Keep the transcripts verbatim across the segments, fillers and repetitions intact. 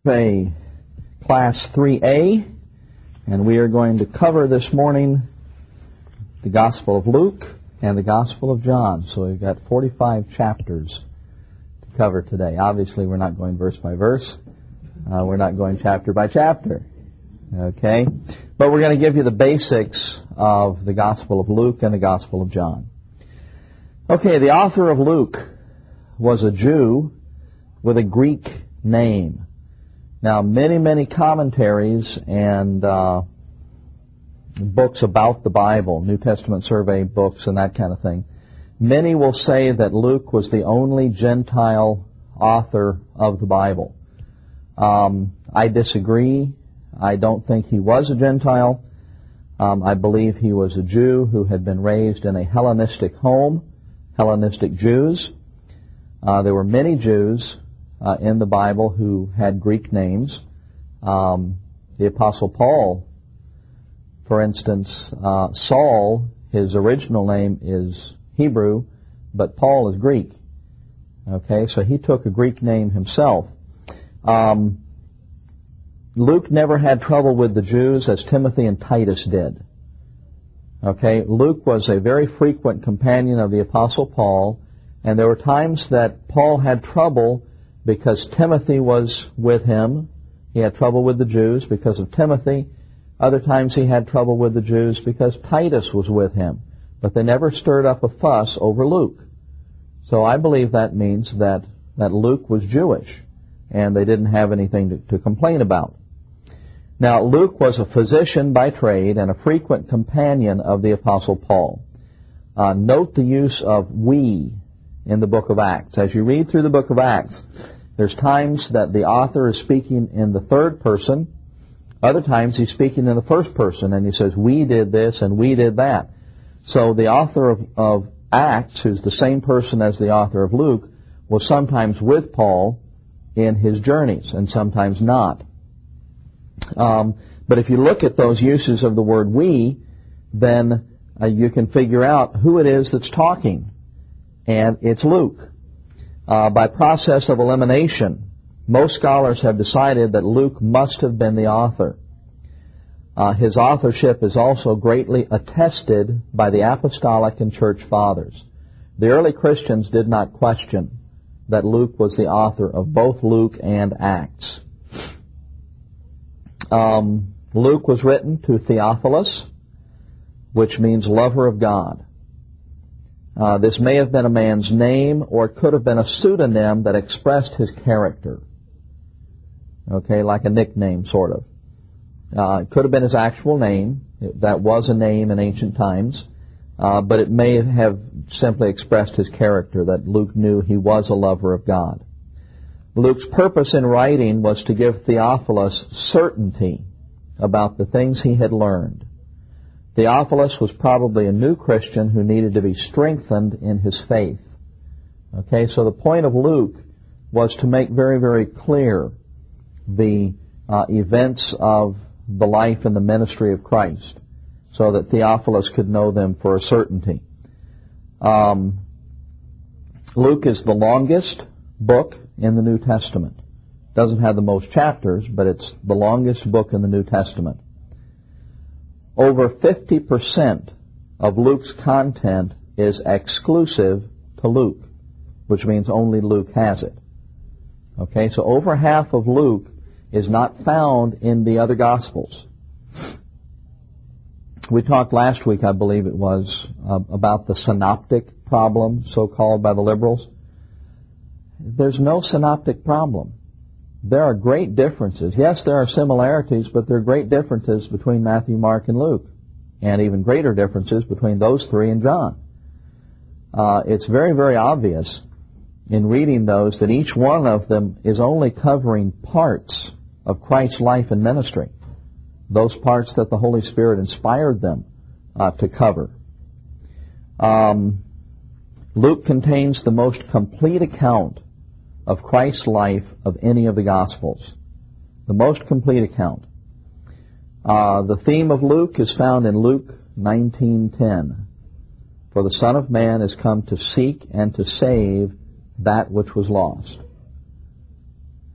A Class three A, and we are going to cover this morning the Gospel of Luke and the Gospel of John. So we've got forty-five chapters to cover today. Obviously, we're not going verse by verse. Uh, we're not going chapter by chapter. Okay? But we're going to give you the basics of the Gospel of Luke and the Gospel of John. Okay, the author of Luke was a Jew with a Greek name. Now, many, many commentaries and uh, books about the Bible, New Testament survey books and that kind of thing, many will say that Luke was the only Gentile author of the Bible. Um, I disagree. I don't think he was a Gentile. Um, I believe he was a Jew who had been raised in a Hellenistic home, Hellenistic Jews. Uh, there were many Jews Uh, in the Bible who had Greek names. Um, the Apostle Paul, for instance, uh, Saul, his original name is Hebrew, but Paul is Greek. Okay, so he took a Greek name himself. Um, Luke never had trouble with the Jews as Timothy and Titus did. Okay, Luke was a very frequent companion of the Apostle Paul, and there were times that Paul had trouble because Timothy was with him. He had trouble with the Jews because of Timothy. Other times he had trouble with the Jews because Titus was with him. But they never stirred up a fuss over Luke. So I believe that means that, that Luke was Jewish, and they didn't have anything to, to complain about. Now, Luke was a physician by trade and a frequent companion of the Apostle Paul. Uh, note the use of we in the book of Acts. As you read through the book of Acts, there's times that the author is speaking in the third person. Other times he's speaking in the first person, and he says, we did this and we did that. So the author of, of Acts, who's the same person as the author of Luke, was sometimes with Paul in his journeys and sometimes not. Um, but if you look at those uses of the word we, then uh, you can figure out who it is that's talking. And it's Luke. Uh, by process of elimination, most scholars have decided that Luke must have been the author. Uh, his authorship is also greatly attested by the apostolic and church fathers. The early Christians did not question that Luke was the author of both Luke and Acts. Um, Luke was written to Theophilus, which means lover of God. Uh, this may have been a man's name, or it could have been a pseudonym that expressed his character. Okay, like a nickname, sort of. Uh, it could have been his actual name. It, that was a name in ancient times. Uh, but it may have simply expressed his character, that Luke knew he was a lover of God. Luke's purpose in writing was to give Theophilus certainty about the things he had learned. Theophilus was probably a new Christian who needed to be strengthened in his faith. Okay, so the point of Luke was to make very, very clear the uh, events of the life and the ministry of Christ, so that Theophilus could know them for a certainty. Um, Luke is the longest book in the New Testament. Doesn't have the most chapters, but it's the longest book in the New Testament. Over fifty percent of Luke's content is exclusive to Luke, which means only Luke has it. Okay, so over half of Luke is not found in the other Gospels. We talked last week, I believe it was, uh, about the synoptic problem, so-called by the liberals. There's no synoptic problem. There are great differences. Yes, there are similarities, but there are great differences between Matthew, Mark, and Luke, and even greater differences between those three and John. Uh, it's very, very obvious in reading those that each one of them is only covering parts of Christ's life and ministry, those parts that the Holy Spirit inspired them uh, to cover. Um, Luke contains the most complete account of Christ's life of any of the Gospels. The most complete account. Uh, the theme of Luke is found in Luke nineteen ten. For the Son of Man is come to seek and to save that which was lost.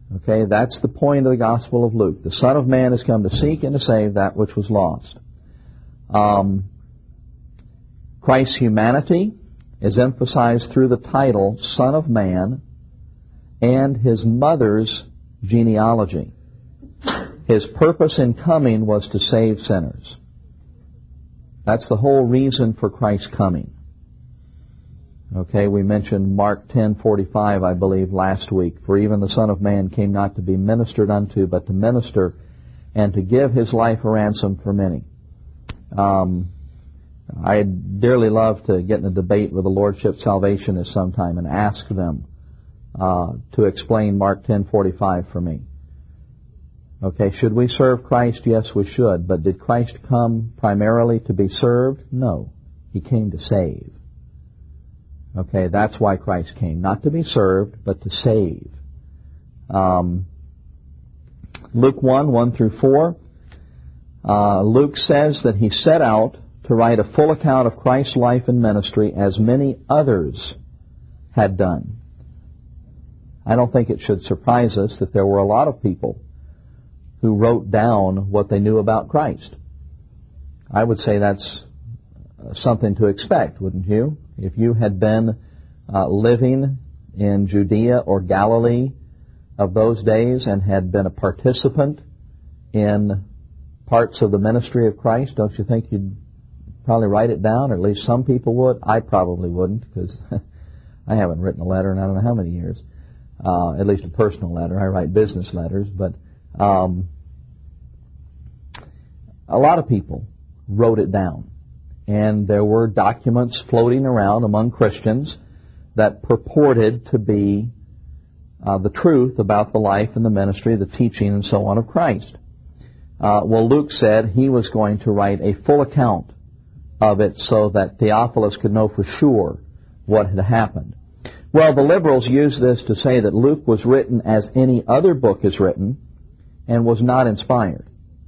Okay, that's the point of the Gospel of Luke. The Son of Man has come to seek and to save that which was lost. Um, Christ's humanity is emphasized through the title Son of Man and His mother's genealogy. His purpose in coming was to save sinners. That's the whole reason for Christ's coming. Okay, we mentioned Mark ten forty-five, I believe, last week. For even the Son of Man came not to be ministered unto, but to minister and to give His life a ransom for many. Um, I'd dearly love to get in a debate with the Lordship Salvationists sometime and ask them uh, to explain Mark ten forty-five for me. Okay, should we serve Christ? Yes, we should. But did Christ come primarily to be served? No. He came to save. Okay, that's why Christ came. Not to be served, but to save. Um, Luke one, one through four. Uh, Luke says that he set out to write a full account of Christ's life and ministry as many others had done. I don't think it should surprise us that there were a lot of people who wrote down what they knew about Christ. I would say that's something to expect, wouldn't you? If you had been uh, living in Judea or Galilee of those days and had been a participant in parts of the ministry of Christ, don't you think you'd probably write it down, or at least some people would? I probably wouldn't, because I haven't written a letter in I don't know how many years, uh, at least a personal letter. I write business letters, but um, a lot of people wrote it down. And there were documents floating around among Christians that purported to be uh, the truth about the life and the ministry, the teaching and so on of Christ. Uh, well, Luke said he was going to write a full account of it so that Theophilus could know for sure what had happened. Well, the liberals use this to say that Luke was written as any other book is written and was not inspired.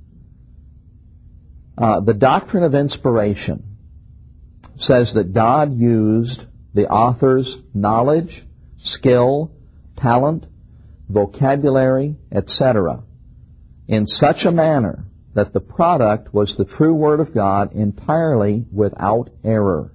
Uh, the doctrine of inspiration says that God used the author's knowledge, skill, talent, vocabulary, et cetera in such a manner that the product was the true Word of God entirely without error.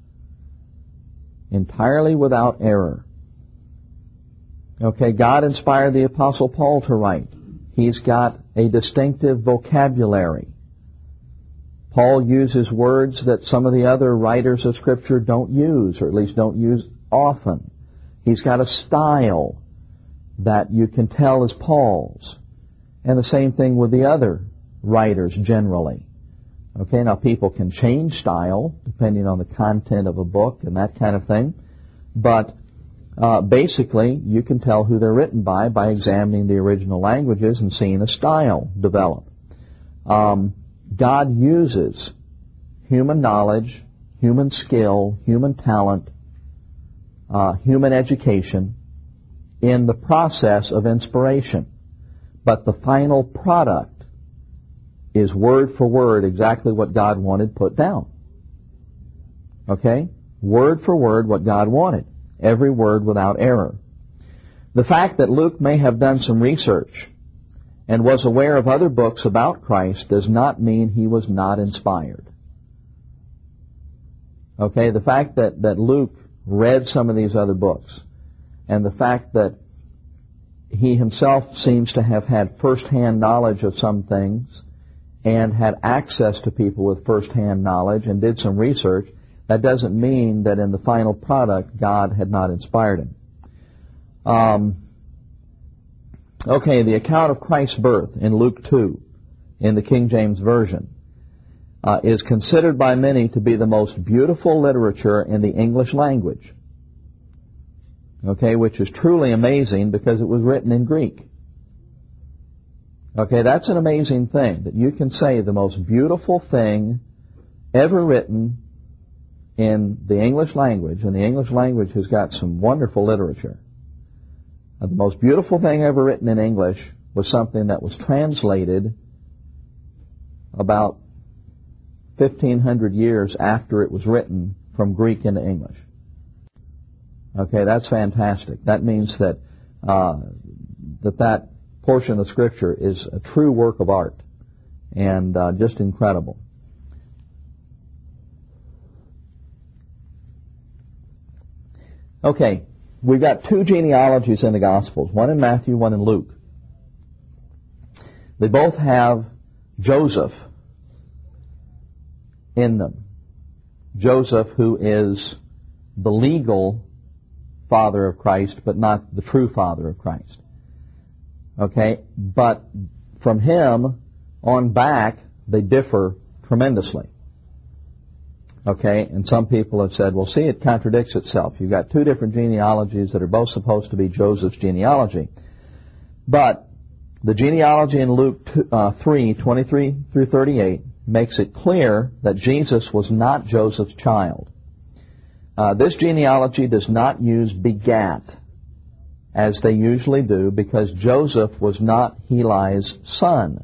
Entirely without error. Okay, God inspired the Apostle Paul to write. He's got a distinctive vocabulary. Paul uses words that some of the other writers of Scripture don't use, or at least don't use often. He's got a style that you can tell is Paul's. And the same thing with the other writers generally. Okay, now people can change style depending on the content of a book and that kind of thing. But uh, basically, you can tell who they're written by by examining the original languages and seeing a style develop. Um, God uses human knowledge, human skill, human talent, uh, human education in the process of inspiration. But the final product is word for word exactly what God wanted put down. Okay? Word for word what God wanted. Every word without error. The fact that Luke may have done some research and was aware of other books about Christ does not mean he was not inspired. Okay, the fact that, that Luke read some of these other books, and the fact that he himself seems to have had first-hand knowledge of some things, and had access to people with first-hand knowledge, and did some research, that doesn't mean that in the final product God had not inspired him. Um... Okay, the account of Christ's birth in Luke two, in the King James Version, uh, is considered by many to be the most beautiful literature in the English language. Okay, which is truly amazing because it was written in Greek. Okay, that's an amazing thing, that you can say the most beautiful thing ever written in the English language, and the English language has got some wonderful literature. The most beautiful thing ever written in English was something that was translated about fifteen hundred years after it was written from Greek into English. Okay, that's fantastic. That means that uh, that that portion of Scripture is a true work of art and uh, just incredible. Okay, we've got two genealogies in the Gospels, one in Matthew, one in Luke. They both have Joseph in them. Joseph, who is the legal father of Christ, but not the true father of Christ. Okay, but from him on back, they differ tremendously. Okay, and some people have said, well, see, it contradicts itself. You've got two different genealogies that are both supposed to be Joseph's genealogy. But the genealogy in Luke uh, three, twenty-three through thirty-eight makes it clear that Jesus was not Joseph's child. Uh, this genealogy does not use begat, as they usually do, because Joseph was not Heli's son.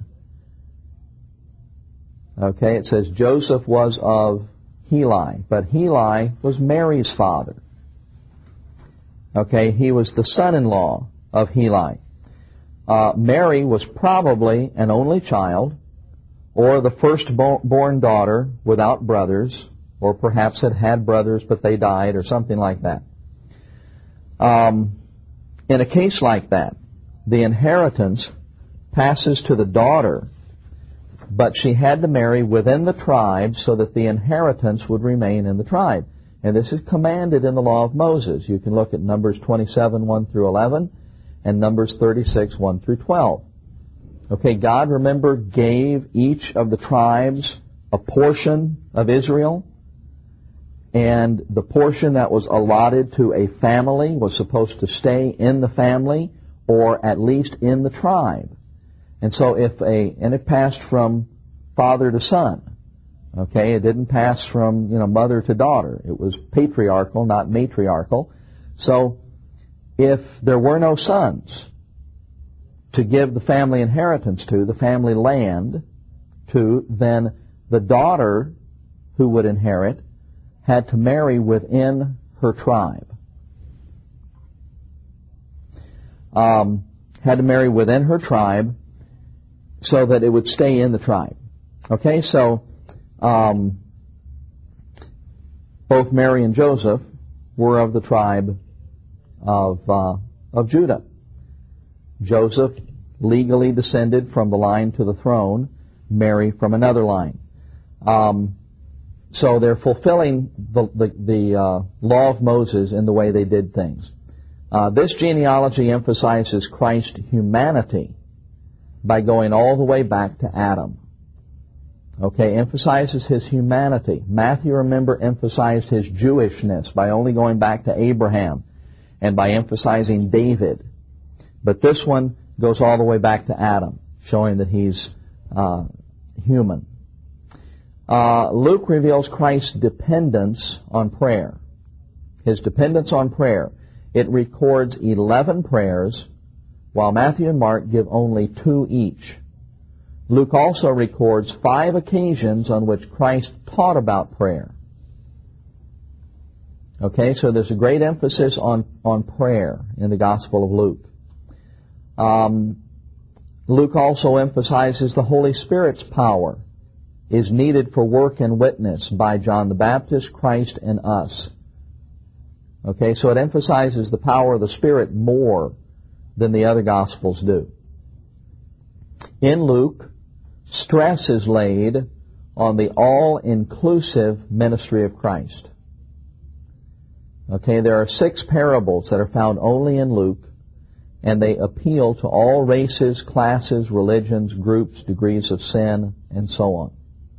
Okay, it says Joseph was of Heli, but Heli was Mary's father. Okay, he was the son-in-law of Heli. Uh, Mary was probably an only child, or the firstborn daughter without brothers, or perhaps had had brothers but they died, or something like that. Um, in a case like that, the inheritance passes to the daughter, but she had to marry within the tribe so that the inheritance would remain in the tribe. And this is commanded in the law of Moses. You can look at Numbers twenty-seven, one through eleven, and Numbers thirty-six, one through twelve. Okay, God, remember, gave each of the tribes a portion of Israel, and the portion that was allotted to a family was supposed to stay in the family, or at least in the tribe. And so if a, and it passed from father to son. Okay, it didn't pass from, you know, mother to daughter. It was patriarchal, not matriarchal. So if there were no sons to give the family inheritance to, the family land to, then the daughter who would inherit had to marry within her tribe. Um, had to marry within her tribe so that it would stay in the tribe. Okay, so um, both Mary and Joseph were of the tribe of uh, of Judah. Joseph legally descended from the line to the throne, Mary from another line. Um, so they're fulfilling the, the, the uh, law of Moses in the way they did things. Uh, this genealogy emphasizes Christ's humanity by going all the way back to Adam. Okay, emphasizes his humanity. Matthew, remember, emphasized his Jewishness by only going back to Abraham and by emphasizing David. But this one goes all the way back to Adam, showing that he's uh, human. Uh, Luke reveals Christ's dependence on prayer. His dependence on prayer. It records eleven prayers, while Matthew and Mark give only two each. Luke also records five occasions on which Christ taught about prayer. Okay, so there's a great emphasis on, on prayer in the Gospel of Luke. Um, Luke also emphasizes the Holy Spirit's power is needed for work and witness by John the Baptist, Christ, and us. Okay, so it emphasizes the power of the Spirit more than the other Gospels do. In Luke, stress is laid on the all-inclusive ministry of Christ. Okay, there are six parables that are found only in Luke, and they appeal to all races, classes, religions, groups, degrees of sin, and so on.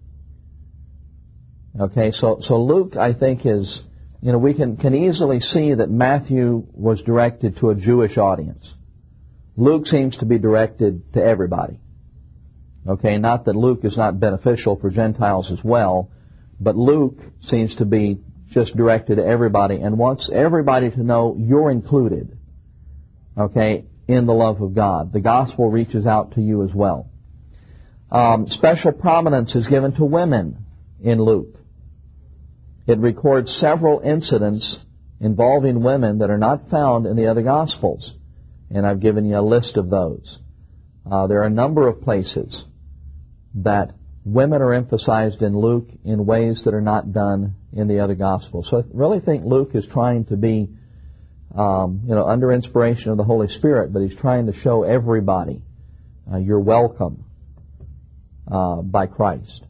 Okay, so, so Luke, I think, is, you know, we can, can easily see that Matthew was directed to a Jewish audience. Luke seems to be directed to everybody. Okay, not that Luke is not beneficial for Gentiles as well, but Luke seems to be just directed to everybody and wants everybody to know you're included, okay, in the love of God. The gospel reaches out to you as well. Um, special prominence is given to women in Luke. It records several incidents involving women that are not found in the other Gospels. And I've given you a list of those. Uh, there are a number of places that women are emphasized in Luke in ways that are not done in the other Gospels. So I really think Luke is trying to be, um, you know, under inspiration of the Holy Spirit, but he's trying to show everybody uh, you're welcome uh, by Christ.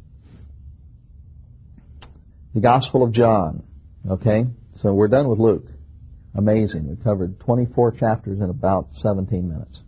The Gospel of John. Okay, so we're done with Luke. Amazing. We covered twenty-four chapters in about seventeen minutes.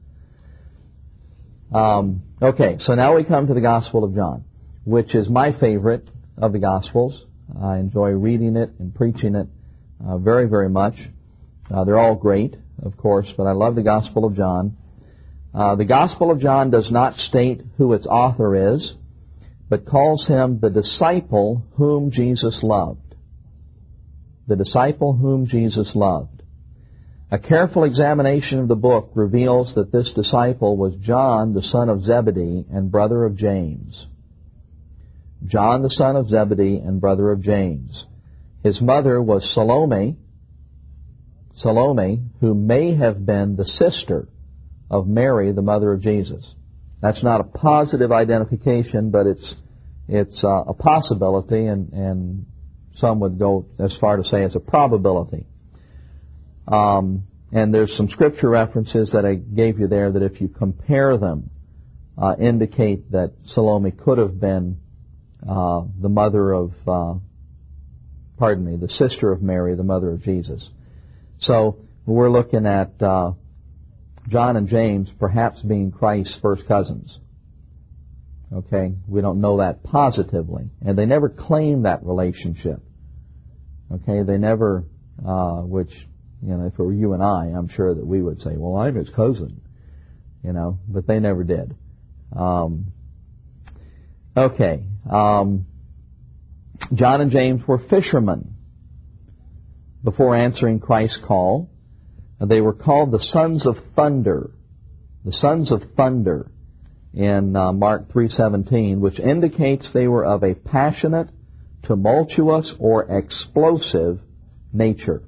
Um, okay, so now we come to the Gospel of John, which is my favorite of the Gospels. I enjoy reading it and preaching it uh, very, very much. Uh, they're all great, of course, but I love the Gospel of John. Uh, the Gospel of John does not state who its author is, but calls him the disciple whom Jesus loved. The disciple whom Jesus loved. A careful examination of the book reveals that this disciple was John, the son of Zebedee and brother of James. John, the son of Zebedee and brother of James. His mother was Salome, Salome, who may have been the sister of Mary, the mother of Jesus. That's not a positive identification, but it's it's uh, a possibility, and, and some would go as far to say it's a probability. Um, and there's some scripture references that I gave you there that if you compare them, uh, indicate that Salome could have been uh, the mother of, uh, pardon me, the sister of Mary, the mother of Jesus. So we're looking at uh, John and James perhaps being Christ's first cousins. Okay, we don't know that positively, and they never claim that relationship. Okay, they never, uh, which, you know, if it were you and I, I'm sure that we would say, well, I'm his cousin, you know, but they never did. Um, okay, um, John and James were fishermen before answering Christ's call. They were called the sons of thunder, the sons of thunder in uh, Mark three seventeen, which indicates they were of a passionate, tumultuous, or explosive nature.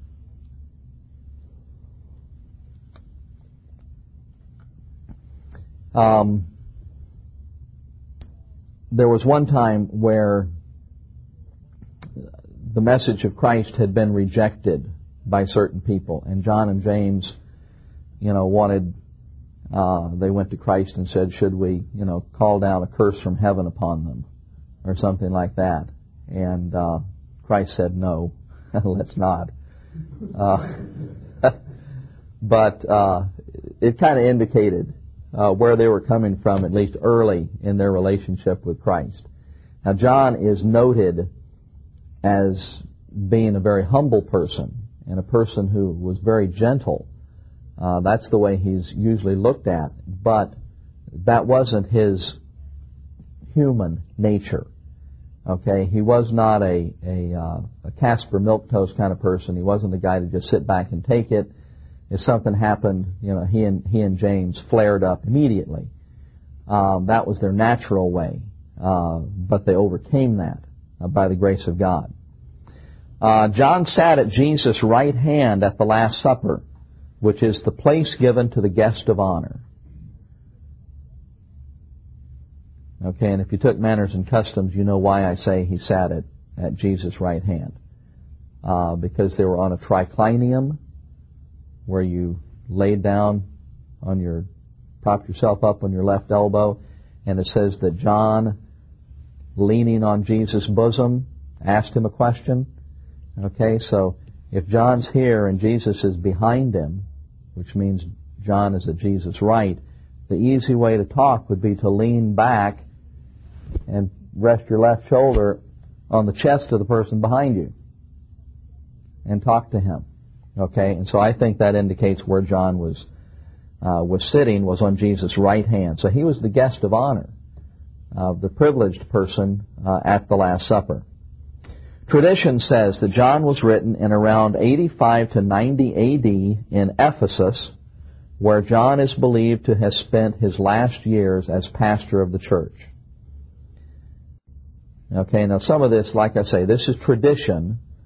Um, there was one time where the message of Christ had been rejected by certain people, and John and James, you know, wanted, uh, they went to Christ and said, should we, you know, call down a curse from heaven upon them, or something like that. And uh, Christ said, no, let's not. Uh, but uh, it kind of indicated uh, where they were coming from, at least early in their relationship with Christ. Now, John is noted as being a very humble person and a person who was very gentle. Uh, that's the way he's usually looked at, but that wasn't his human nature. Okay, he was not a a, uh, a Casper milquetoast kind of person. He wasn't the guy to just sit back and take it. If something happened, you know, he and he and James flared up immediately. Um, that was their natural way, uh, but they overcame that uh, by the grace of God. Uh, John sat at Jesus' right hand at the Last Supper, which is the place given to the guest of honor. Okay, and if you took Manners and Customs, you know why I say he sat at, at Jesus' right hand. Uh, because they were on a triclinium, where you laid down on your, propped yourself up on your left elbow, and it says that John, leaning on Jesus' bosom, asked him a question. Okay, so if John's here and Jesus is behind him, which means John is at Jesus' right, the easy way to talk would be to lean back and rest your left shoulder on the chest of the person behind you and talk to him. Okay, and so I think that indicates where John was uh, was sitting, was on Jesus' right hand. So he was the guest of honor, uh, the privileged person uh, at the Last Supper. Tradition says that John was written in around eighty-five to ninety A D in Ephesus, where John is believed to have spent his last years as pastor of the church. Okay, now some of this, like I say, this is tradition.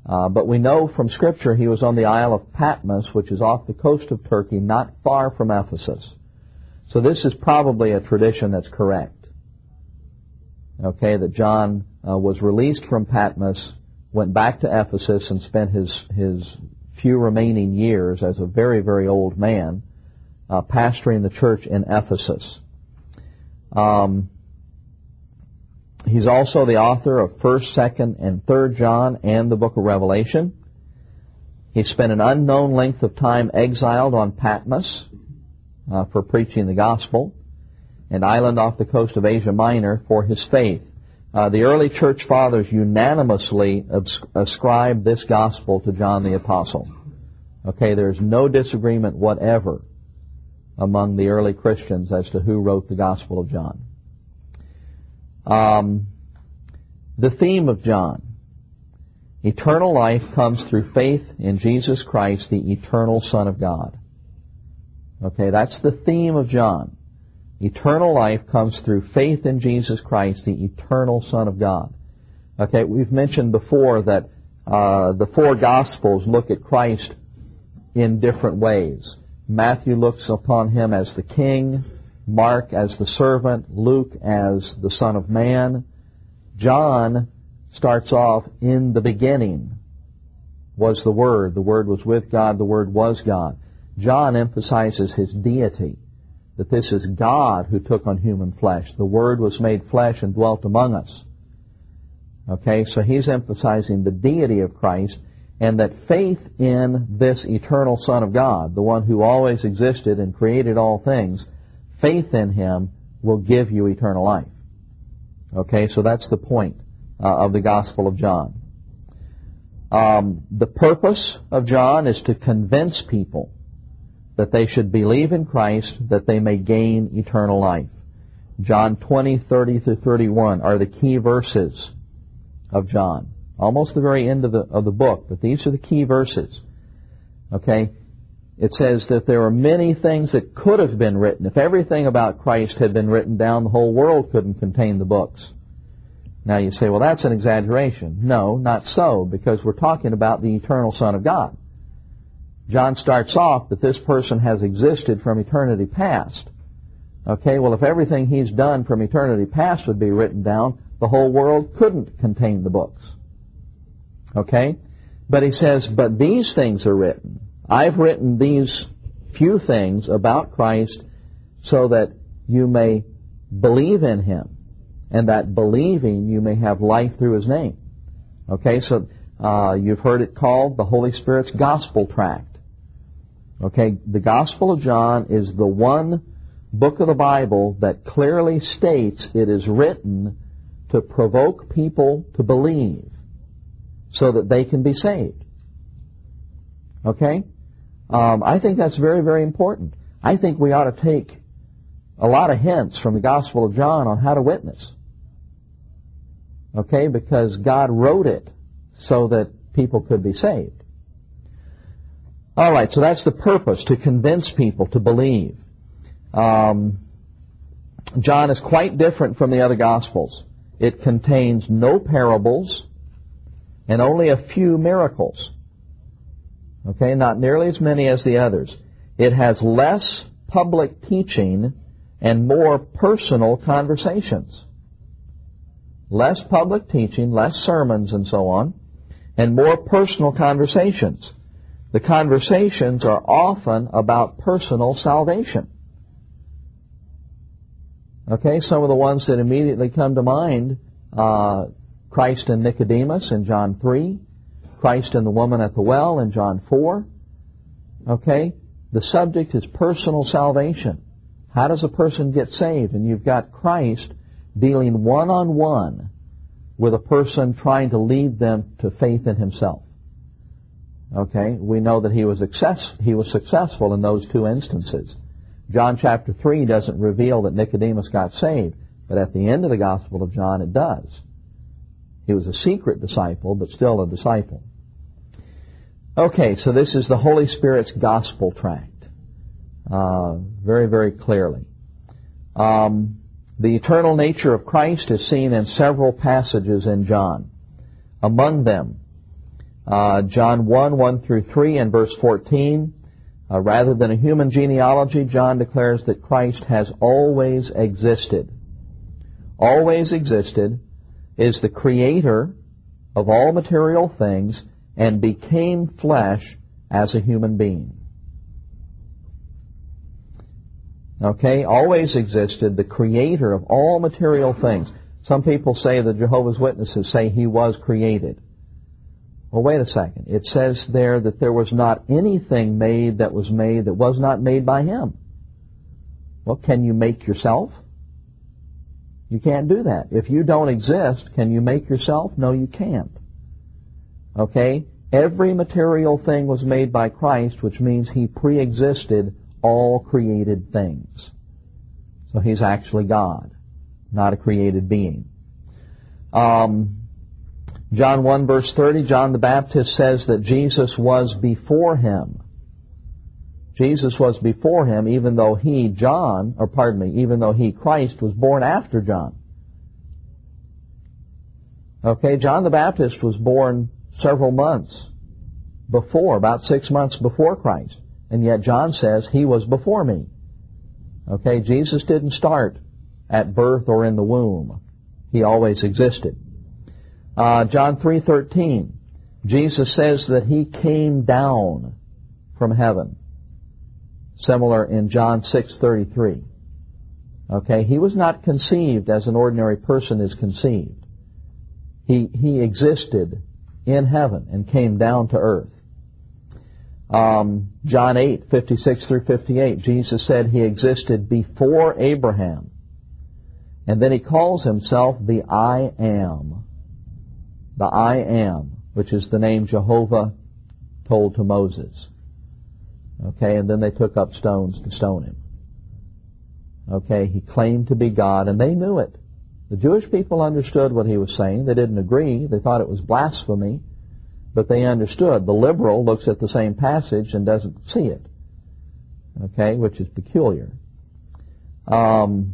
Uh, but we know from Scripture he was on the Isle of Patmos, which is off the coast of Turkey, not far from Ephesus. So this is probably a tradition that's correct. Okay, that John uh, was released from Patmos, went back to Ephesus, and spent his, his few remaining years as a very, very old man uh, pastoring the church in Ephesus. Um, he's also the author of first, second, and third John and the book of Revelation. He spent an unknown length of time exiled on Patmos uh, for preaching the gospel, an island off the coast of Asia Minor, for his faith. Uh, the early church fathers unanimously ascribed this gospel to John the Apostle. Okay, there's no disagreement whatever among the early Christians as to who wrote the Gospel of John. Um, the theme of John. Eternal life comes through faith in Jesus Christ, the eternal Son of God. Okay, that's the theme of John. Eternal life comes through faith in Jesus Christ, the eternal Son of God. Okay, we've mentioned before that uh, the four Gospels look at Christ in different ways. Matthew looks upon him as the king, Mark as the servant, Luke as the Son of Man. John starts off, in the beginning was the Word. The Word was with God, the Word was God. John emphasizes his deity, that this is God who took on human flesh. The Word was made flesh and dwelt among us. Okay, so he's emphasizing the deity of Christ, and that faith in this eternal Son of God, the one who always existed and created all things, faith in him will give you eternal life. Okay, so that's the point uh, of the Gospel of John. Um, the purpose of John is to convince people that they should believe in Christ, that they may gain eternal life. John twenty, thirty through thirty-one are the key verses of John. Almost the very end of the of the book, but these are the key verses. Okay? It says that there are many things that could have been written. If everything about Christ had been written down, the whole world couldn't contain the books. Now you say, well, that's an exaggeration. No, not so, because we're talking about the eternal Son of God. John starts off that this person has existed from eternity past. Okay, well, if everything he's done from eternity past would be written down, the whole world couldn't contain the books. Okay? But he says, but these things are written. I've written these few things about Christ so that you may believe in him, and that believing you may have life through his name. Okay, so uh, you've heard it called the Holy Spirit's Gospel Tract. Okay, the Gospel of John is the one book of the Bible that clearly states it is written to provoke people to believe, so that they can be saved. Okay? Um, I think that's very, very important. I think we ought to take a lot of hints from the Gospel of John on how to witness. Okay? Because God wrote it so that people could be saved. All right, so that's the purpose, to convince people to believe. Um, John is quite different from the other Gospels. It contains no parables and only a few miracles. Okay, not nearly as many as the others. It has less public teaching and more personal conversations. Less public teaching, less sermons and so on, and more personal conversations. The conversations are often about personal salvation. Okay, some of the ones that immediately come to mind, uh, Christ and Nicodemus in John three, Christ and the woman at the well in John four. Okay? The subject is personal salvation. How does a person get saved? And you've got Christ dealing one-on-one with a person trying to lead them to faith in himself. Okay? We know that he was success, he was successful in those two instances. John chapter three doesn't reveal that Nicodemus got saved, but at the end of the Gospel of John it does. He was a secret disciple, but still a disciple. Okay, so this is the Holy Spirit's Gospel Tract. Uh, very, very clearly. Um, the eternal nature of Christ is seen in several passages in John. Among them, Uh, John one, one through three and verse fourteen. Uh, rather than a human genealogy, John declares that Christ has always existed. Always existed, is the creator of all material things, and became flesh as a human being. Okay, always existed, the creator of all material things. Some people say, the Jehovah's Witnesses say he was created. Well, wait a second. It says there that there was not anything made that was made that was not made by him. Well, can you make yourself? You can't do that. If you don't exist, can you make yourself? No, you can't. Okay? Every material thing was made by Christ, which means he pre-existed all created things. So he's actually God, not a created being. Um... John one verse thirty, John the Baptist says that Jesus was before him. Jesus was before him, even though he, John, or pardon me, even though he, Christ, was born after John. Okay, John the Baptist was born several months before, about six months before Christ. And yet John says he was before me. Okay, Jesus didn't start at birth or in the womb. He always existed. Uh, John three thirteen, Jesus says that he came down from heaven. Similar in John six thirty-three. Okay, he was not conceived as an ordinary person is conceived. He he existed in heaven and came down to earth. Um, John eight fifty-six through fifty-eight, Jesus said he existed before Abraham. And then he calls himself the I Am. The I Am, which is the name Jehovah told to Moses. Okay, and then they took up stones to stone him. Okay, he claimed to be God, and they knew it. The Jewish people understood what he was saying. They didn't agree. They thought it was blasphemy, but they understood. The liberal looks at the same passage and doesn't see it. Okay, which is peculiar. Um...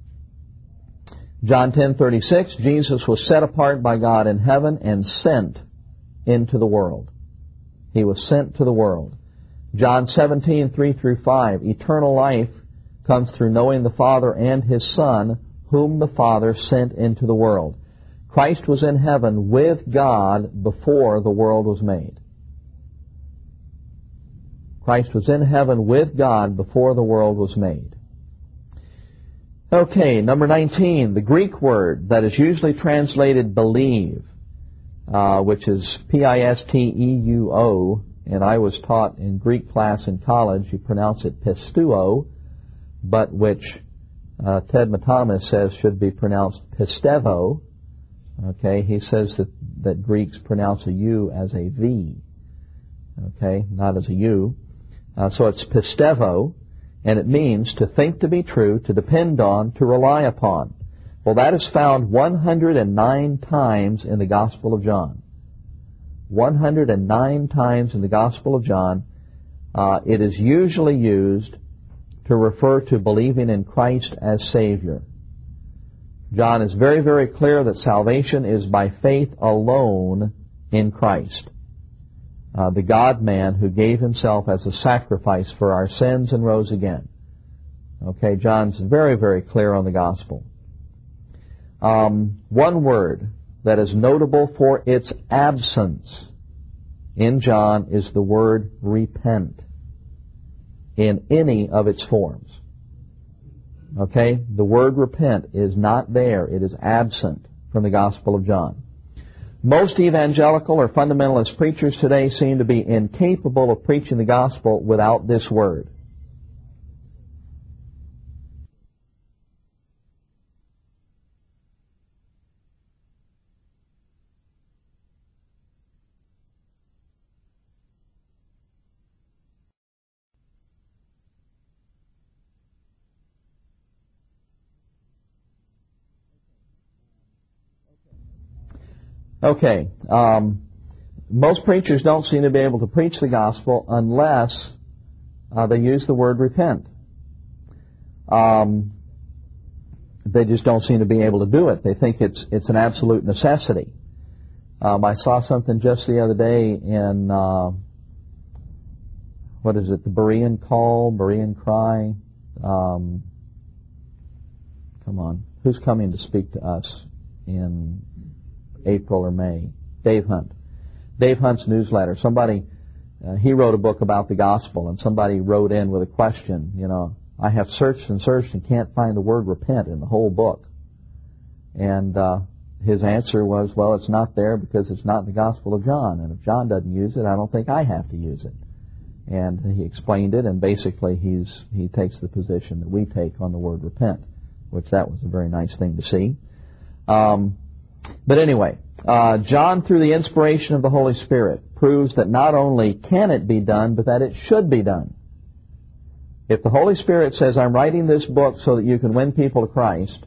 John ten thirty-six, Jesus was set apart by God in heaven and sent into the world. He was sent to the world. John seventeen, three through five, eternal life comes through knowing the Father and His Son, whom the Father sent into the world. Christ was in heaven with God before the world was made. Christ was in heaven with God before the world was made. Okay, number nineteen, the Greek word that is usually translated believe, uh, which is P I S T E U O, and I was taught in Greek class in college, you pronounce it pistuo, but which uh, Ted Matamis says should be pronounced pistevo. Okay, he says that, that Greeks pronounce a U as a V, okay, not as a U. Uh, so it's pistevo. And it means to think to be true, to depend on, to rely upon. Well, that is found one hundred nine times in the Gospel of John. one hundred nine times in the Gospel of John. Uh, it is usually used to refer to believing in Christ as Savior. John is very, very clear that salvation is by faith alone in Christ. Uh, the God-man who gave himself as a sacrifice for our sins and rose again. Okay, John's very, very clear on the gospel. Um, one word that is notable for its absence in John is the word repent in any of its forms. Okay, the word repent is not there. It is absent from the Gospel of John. Most evangelical or fundamentalist preachers today seem to be incapable of preaching the gospel without this word. Okay, um, most preachers don't seem to be able to preach the gospel unless uh, they use the word repent. Um, they just don't seem to be able to do it. They think it's it's an absolute necessity. Um, I saw something just the other day in, uh, what is it, the Berean Call, Berean Cry. Um, come on. Who's coming to speak to us in April or May? Dave Hunt. Dave Hunt's newsletter. Somebody, uh, he wrote a book about the gospel, and somebody wrote in with a question, you know, I have searched and searched and can't find the word repent in the whole book. And uh, his answer was, well, it's not there because it's not in the Gospel of John. And if John doesn't use it, I don't think I have to use it. And he explained it, and basically he's he takes the position that we take on the word repent, which that was a very nice thing to see. Um, but anyway, uh, John, through the inspiration of the Holy Spirit, proves that not only can it be done, but that it should be done. If the Holy Spirit says, I'm writing this book so that you can win people to Christ,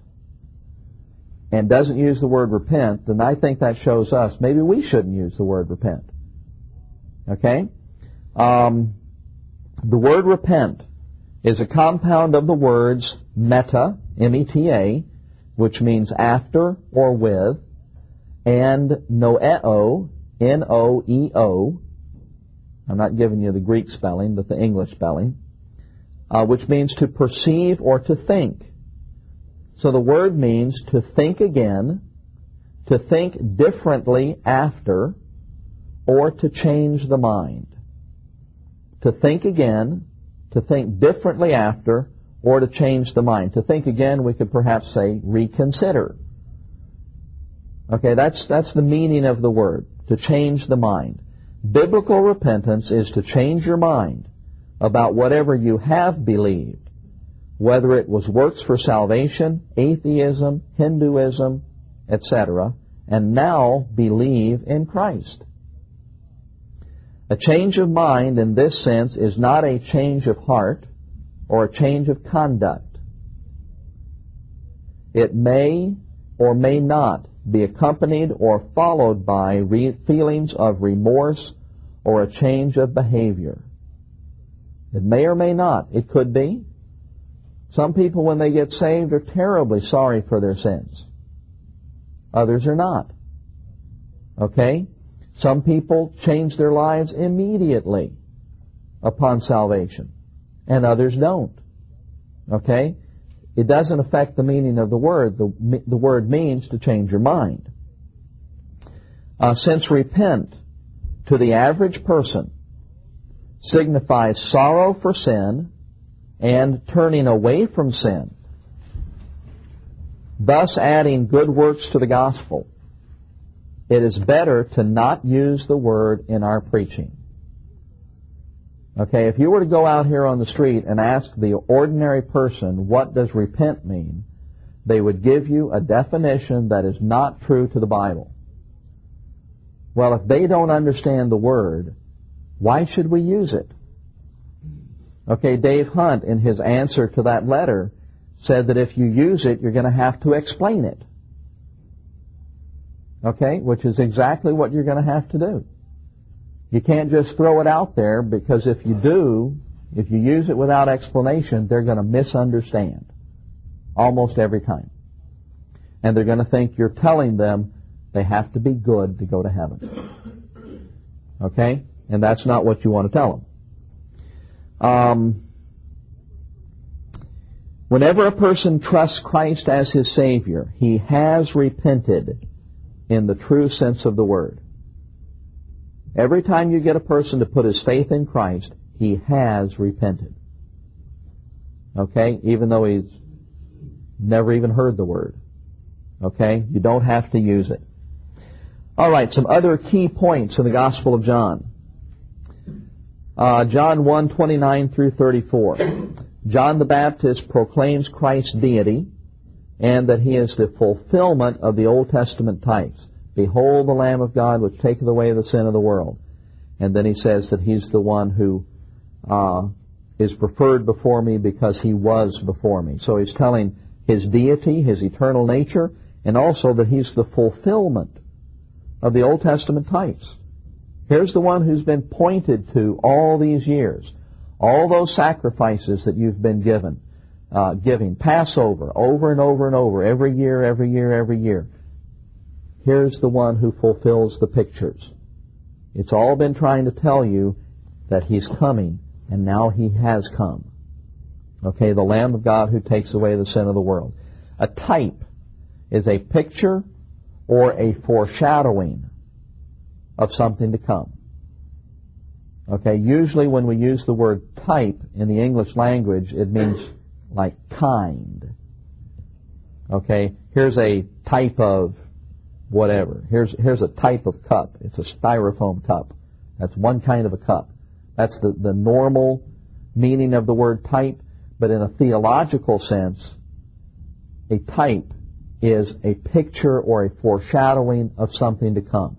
and doesn't use the word repent, then I think that shows us maybe we shouldn't use the word repent. Okay? Um, the word repent is a compound of the words meta, M E T A, which means after or with, and noeo, N O E O. I'm not giving you the Greek spelling, but the English spelling, uh, which means to perceive or to think. So the word means to think again, to think differently after, or to change the mind. To think again, to think differently after, or to change the mind. To think again, we could perhaps say reconsider. Okay, that's that's the meaning of the word, to change the mind. Biblical repentance is to change your mind about whatever you have believed, whether it was works for salvation, atheism, Hinduism, et cetera, and now believe in Christ. A change of mind in this sense is not a change of heart or a change of conduct. It may or may not be accompanied or followed by re- feelings of remorse or a change of behavior. It may or may not. It could be. Some people, when they get saved, are terribly sorry for their sins. Others are not. Okay? Some people change their lives immediately upon salvation, and others don't. Okay? It doesn't affect the meaning of the word. The, the word means to change your mind. Uh, since repent, to the average person, signifies sorrow for sin and turning away from sin, thus adding good works to the gospel, it is better to not use the word in our preaching. Okay, if you were to go out here on the street and ask the ordinary person, what does repent mean, they would give you a definition that is not true to the Bible. Well, if they don't understand the word, why should we use it? Okay, Dave Hunt, in his answer to that letter, said that if you use it, you're going to have to explain it. Okay, which is exactly what you're going to have to do. You can't just throw it out there, because if you do, if you use it without explanation, they're going to misunderstand almost every time. And they're going to think you're telling them they have to be good to go to heaven. Okay? And that's not what you want to tell them. Um, whenever a person trusts Christ as his Savior, he has repented in the true sense of the word. Every time you get a person to put his faith in Christ, he has repented. Okay? Even though he's never even heard the word. Okay? You don't have to use it. All right, some other key points in the Gospel of John. Uh, John one, twenty-nine through thirty-four. John the Baptist proclaims Christ's deity and that he is the fulfillment of the Old Testament types. Behold the Lamb of God which taketh away the sin of the world. And then he says that he's the one who uh, is preferred before me because he was before me. So he's telling his deity, his eternal nature, and also that he's the fulfillment of the Old Testament types. Here's the one who's been pointed to all these years. All those sacrifices that you've been given, uh, giving, Passover, over and over and over, every year, every year, every year. here's the one who fulfills the pictures. It's all been trying to tell you that He's coming, and now He has come. Okay, the Lamb of God who takes away the sin of the world. A type is a picture or a foreshadowing of something to come. Okay, usually when we use the word type in the English language, it means like kind. Okay, here's a type of whatever. Here's here's a type of cup. It's a styrofoam cup. That's one kind of a cup. That's the, the normal meaning of the word type. But in a theological sense, a type is a picture or a foreshadowing of something to come.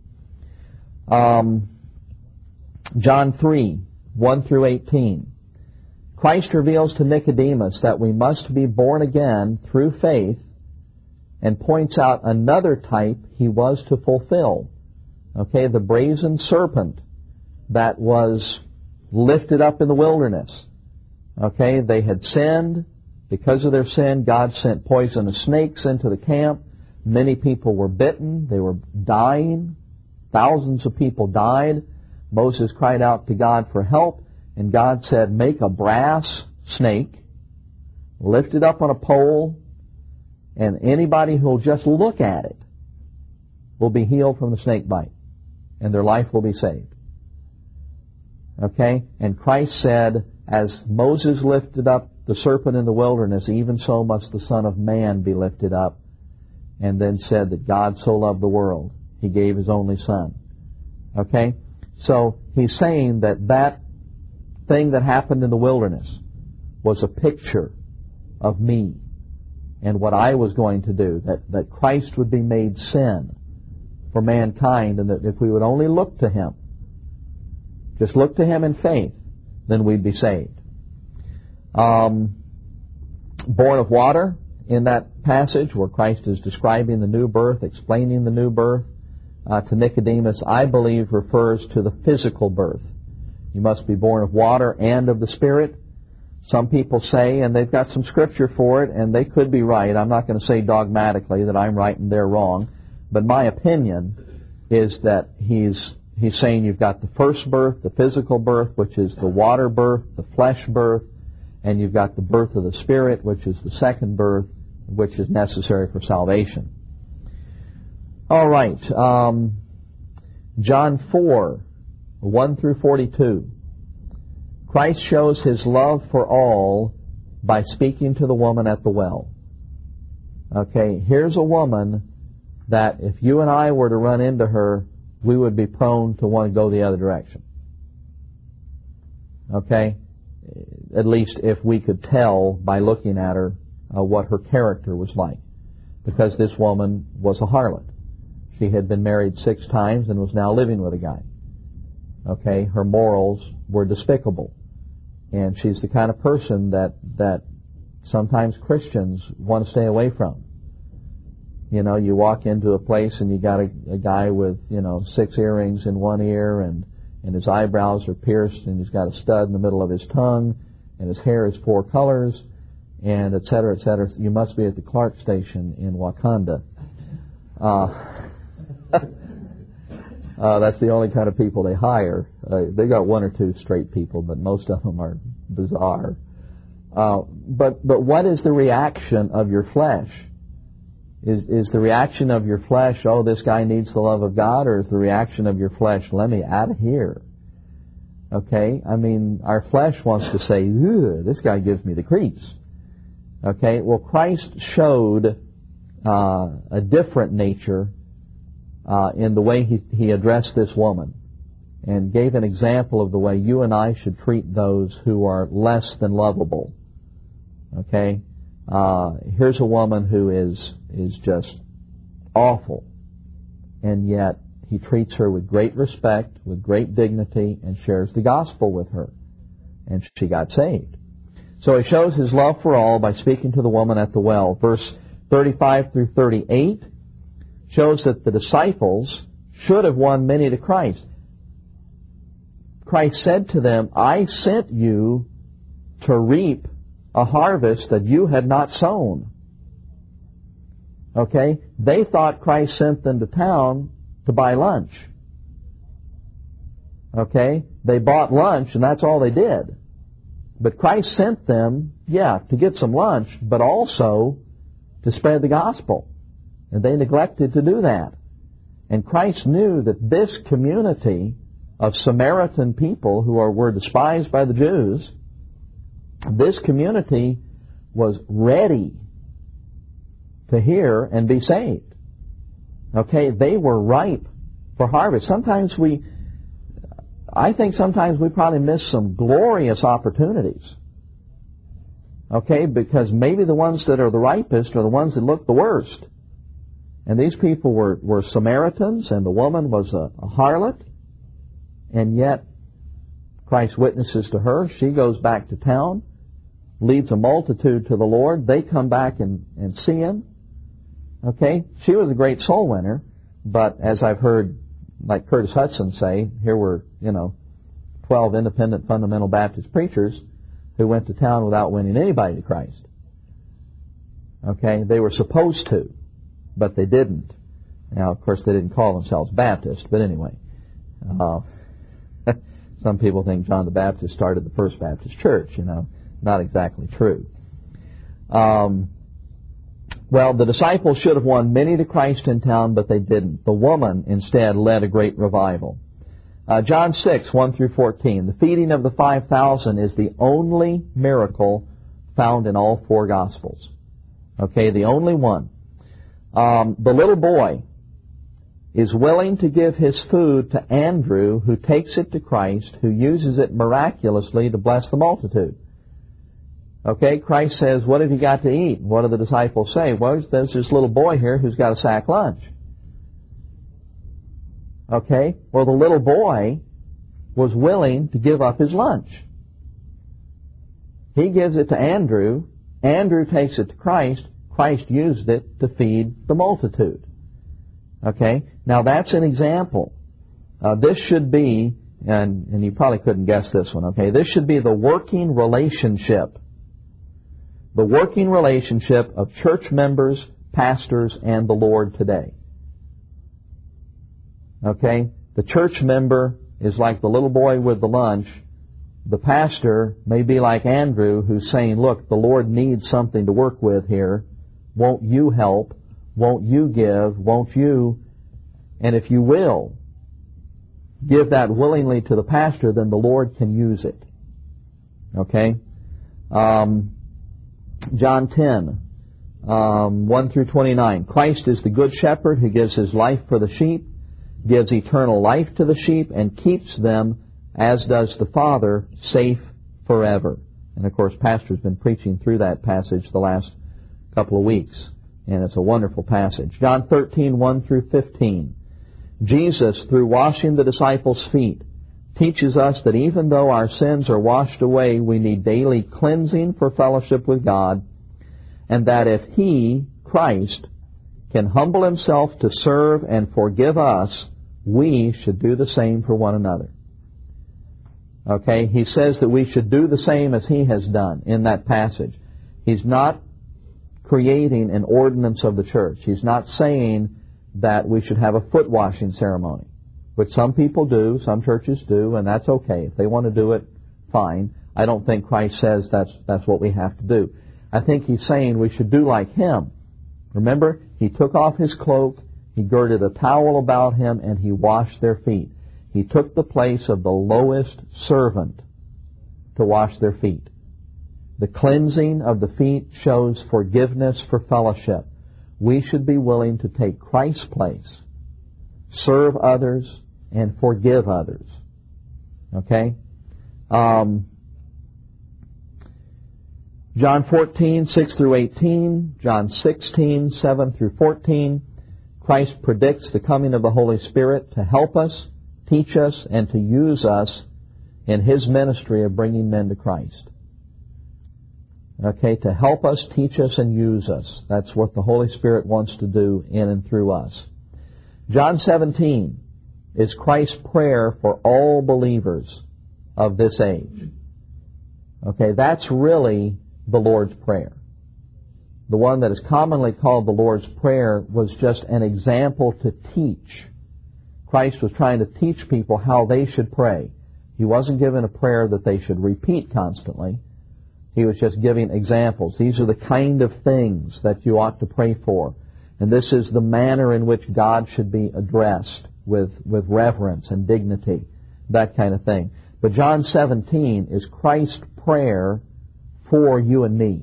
Um, John three, one through eighteen. Christ reveals to Nicodemus that we must be born again through faith, and points out another type He was to fulfill. Okay, the brazen serpent that was lifted up in the wilderness. Okay, they had sinned. Because of their sin, God sent poisonous snakes into the camp. Many people were bitten. They were dying. Thousands of people died. Moses cried out to God for help, and God said, make a brass snake, lift it up on a pole, and anybody who will just look at it will be healed from the snake bite, and their life will be saved. Okay? And Christ said, as Moses lifted up the serpent in the wilderness, even so must the Son of Man be lifted up. And then said that God so loved the world, He gave His only Son. Okay? So He's saying that that thing that happened in the wilderness was a picture of me and what I was going to do. That, that Christ would be made sin for mankind, and that if we would only look to Him, just look to Him in faith, then we'd be saved. Um, born of water, in that passage where Christ is describing the new birth, explaining the new birth uh, to Nicodemus, I believe refers to the physical birth. You must be born of water and of the Spirit. Some people say, and they've got some scripture for it, and they could be right. I'm not going to say dogmatically that I'm right and they're wrong, but my opinion is that he's he's saying you've got the first birth, the physical birth, which is the water birth, the flesh birth, and you've got the birth of the Spirit, which is the second birth, which is necessary for salvation. All right, um, John four, one through forty-two. Christ shows His love for all by speaking to the woman at the well. Okay, here's a woman that if you and I were to run into her, we would be prone to want to go the other direction. Okay? At least if we could tell by looking at her uh, what her character was like. Because this woman was a harlot. She had been married six times and was now living with a guy. Okay? Her morals were despicable. And she's the kind of person that, that sometimes Christians want to stay away from. You know, you walk into a place and you got a, a guy with, you know, six earrings in one ear, and, and his eyebrows are pierced, and he's got a stud in the middle of his tongue, and his hair is four colors, and et cetera, et cetera. You must be at the Clark station in Wakanda. Uh, uh, that's the only kind of people they hire. Uh, they got one or two straight people, but most of them are bizarre. Uh, but but what is the reaction of your flesh? Is is the reaction of your flesh, oh, this guy needs the love of God, or is the reaction of your flesh, let me out of here? Okay? I mean, our flesh wants to say, ugh, this guy gives me the creeps. Okay? Well, Christ showed uh, a different nature uh, in the way he, he addressed this woman, and gave an example of the way you and I should treat those who are less than lovable. Okay? Uh, here's a woman who is is just awful, and yet he treats her with great respect, with great dignity, and shares the gospel with her. And she got saved. So he shows his love for all by speaking to the woman at the well. Verse thirty-five through thirty-eight shows that the disciples should have won many to Christ. Christ said to them, I sent you to reap a harvest that you had not sown. Okay? They thought Christ sent them to town to buy lunch. Okay? They bought lunch and that's all they did. But Christ sent them, yeah, to get some lunch, but also to spread the gospel. And they neglected to do that. And Christ knew that this community of Samaritan people who are, were despised by the Jews, this community was ready to hear and be saved. Okay, they were ripe for harvest. Sometimes we, I think sometimes we probably miss some glorious opportunities. Okay, because maybe the ones that are the ripest are the ones that look the worst. And these people were, were Samaritans, and the woman was a, a harlot, and yet Christ witnesses to her. She goes back to town, leads a multitude to the Lord. They come back and, and see Him. Okay? She was a great soul winner, but as I've heard, like Curtis Hudson say, here were, you know, twelve independent fundamental Baptist preachers who went to town without winning anybody to Christ. Okay? They were supposed to, but they didn't. Now, of course, they didn't call themselves Baptist, but anyway. Uh, some people think John the Baptist started the First Baptist Church, you know. Not exactly true. Um, well, the disciples should have won many to Christ in town, but they didn't. The woman, instead, led a great revival. Uh, John six, one through fourteen. The feeding of the five thousand is the only miracle found in all four Gospels. Okay, the only one. Um, the little boy is willing to give his food to Andrew, who takes it to Christ, who uses it miraculously to bless the multitude. Okay, Christ says, what have you got to eat? What do the disciples say? Well, there's this little boy here who's got a sack lunch. Okay, well, the little boy was willing to give up his lunch. He gives it to Andrew. Andrew takes it to Christ. Christ used it to feed the multitude. Okay, now that's an example. Uh, this should be, and, and you probably couldn't guess this one, okay, this should be the working relationship. The working relationship of church members, pastors, and the Lord today. Okay, the church member is like the little boy with the lunch. The pastor may be like Andrew, who's saying, look, the Lord needs something to work with here. Won't you help? Won't you give? Won't you? And if you will give that willingly to the pastor, then the Lord can use it. Okay? Um, John ten, um, one through twenty-nine. Christ is the good shepherd who gives His life for the sheep, gives eternal life to the sheep, and keeps them, as does the Father, safe forever. And of course, Pastor's been preaching through that passage the last couple of weeks. And it's a wonderful passage. John thirteen, one through fifteen. Jesus, through washing the disciples' feet, teaches us that even though our sins are washed away, we need daily cleansing for fellowship with God, and that if He, Christ, can humble Himself to serve and forgive us, we should do the same for one another. Okay? He says that we should do the same as He has done in that passage. He's not creating an ordinance of the church. He's not saying that we should have a foot washing ceremony, which some people do, some churches do, and that's okay. If they want to do it, fine. I don't think Christ says that's that's what we have to do. I think He's saying we should do like Him. Remember, He took off His cloak, He girded a towel about Him, and He washed their feet. He took the place of the lowest servant to wash their feet. The cleansing of the feet shows forgiveness for fellowship. We should be willing to take Christ's place, serve others, and forgive others. Okay? Um, John fourteen, six through eighteen, John sixteen, seven through fourteen, Christ predicts the coming of the Holy Spirit to help us, teach us, and to use us in His ministry of bringing men to Christ. Okay, to help us, teach us, and use us. That's what the Holy Spirit wants to do in and through us. John seventeen is Christ's prayer for all believers of this age. Okay, that's really the Lord's Prayer. the one that is commonly called the Lord's Prayer, was just an example to teach. Christ was trying to teach people how they should pray. He wasn't given a prayer that they should repeat constantly. He was just giving examples. These are the kind of things that you ought to pray for. And this is the manner in which God should be addressed, with, with reverence and dignity, that kind of thing. But John seventeen is Christ's prayer for you and me.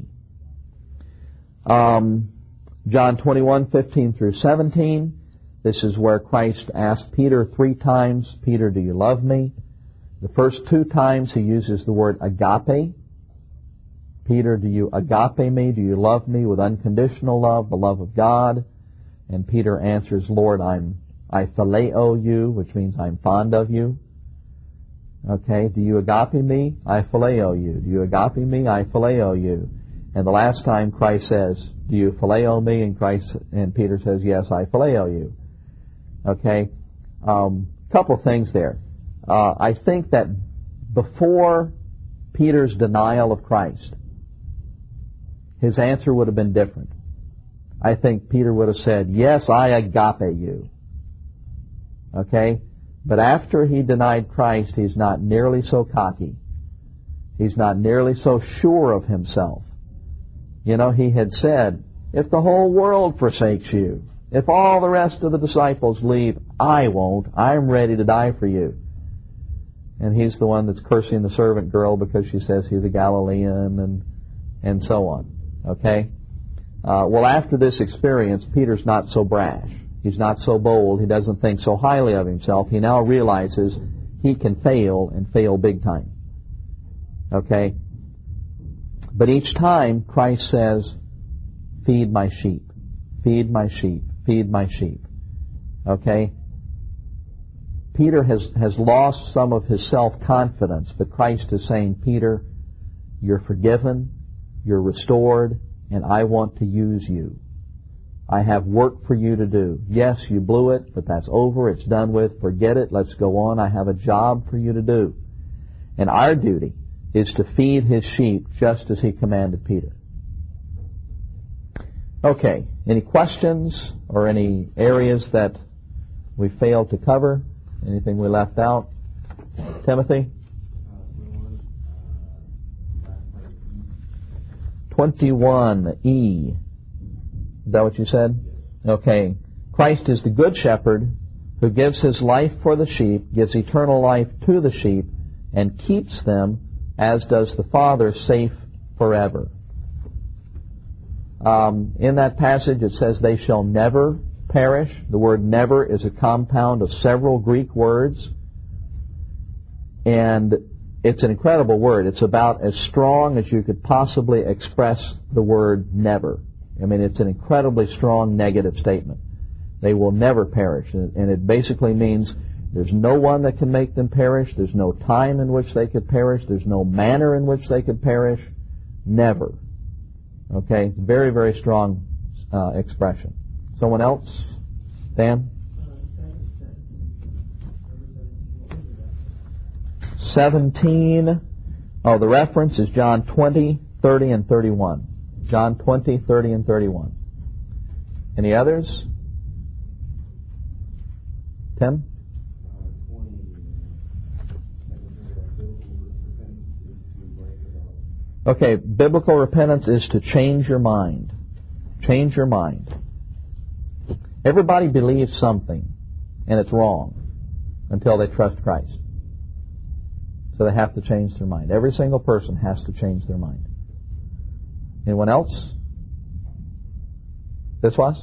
Um, John twenty-one, fifteen through seventeen, this is where Christ asked Peter three times, Peter, do you love me? The first two times he uses the word agape. Peter, do you agape me? Do you love me with unconditional love, the love of God? And Peter answers, Lord, I'm, I phileo you, which means I'm fond of you. Okay, do you agape me? I phileo you. Do you agape me? I phileo you. And the last time Christ says, do you phileo me? And Christ and Peter says, yes, I phileo you. Okay, um, couple things there. Uh, I think that before Peter's denial of Christ, his answer would have been different. I think Peter would have said, yes, I agape you. Okay? But after he denied Christ, he's not nearly so cocky. He's not nearly so sure of himself. You know, he had said, if the whole world forsakes you, if all the rest of the disciples leave, I won't. I'm ready to die for you. And he's the one that's cursing the servant girl because she says he's a Galilean and and so on. Okay? Uh, well, after this experience, Peter's not so brash. He's not so bold. He doesn't think so highly of himself. He now realizes he can fail and fail big time. Okay? But each time, Christ says, feed my sheep. Feed my sheep. Feed my sheep. Okay? Peter has, has lost some of his self-confidence, but Christ is saying, Peter, you're forgiven, you're restored, and I want to use you. I have work for you to do. Yes, you blew it, but that's over, it's done with, forget it, let's go on. I have a job for you to do. And our duty is to feed his sheep just as he commanded Peter. Okay, any questions or any areas that we failed to cover? Anything we left out? Timothy? twenty-one E. Is that what you said? Okay. Christ is the good shepherd who gives his life for the sheep, gives eternal life to the sheep, and keeps them, as does the Father, safe forever. Um, in that passage it says they shall never perish. The word never is a compound of several Greek words, and it's an incredible word. It's about as strong as you could possibly express the word never. I mean, it's an incredibly strong negative statement. They will never perish, and it basically means there's no one that can make them perish. There's no time in which they could perish. There's no manner in which they could perish. Never. Okay? It's a very, very strong uh, expression. Someone else? Dan? seventeen. Oh, the reference is John twenty, thirty, and thirty-one. John twenty, thirty, and thirty-one. Any others? Tim? Okay, biblical repentance is to change your mind. Change your mind. Everybody believes something, and it's wrong until they trust Christ. So they have to change their mind. Every single person has to change their mind. Anyone else? This was?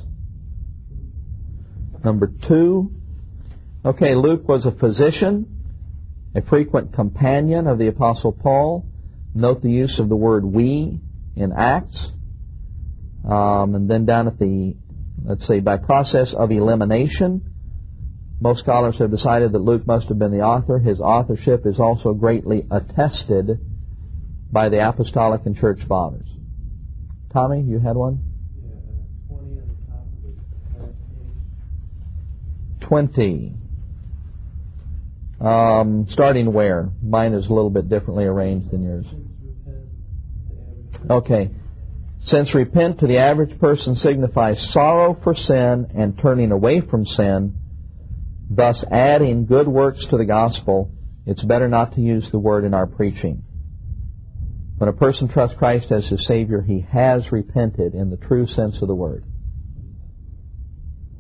Number two. Okay, Luke was a physician, a frequent companion of the Apostle Paul. Note the use of the word we in Acts. Um, and then down at the, let's say, by process of elimination, most scholars have decided that Luke must have been the author. His authorship is also greatly attested by the Apostolic and Church Fathers. Tommy, you had one? Yeah, twenty on the top of the last page. twenty. Um, starting where? Mine is a little bit differently arranged than yours. Okay. Since repent to the average person signifies sorrow for sin and turning away from sin, thus adding good works to the gospel, it's better not to use the word in our preaching. When a person trusts Christ as his Savior, he has repented in the true sense of the word.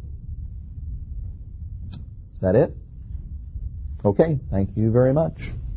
Is that it? Okay, thank you very much.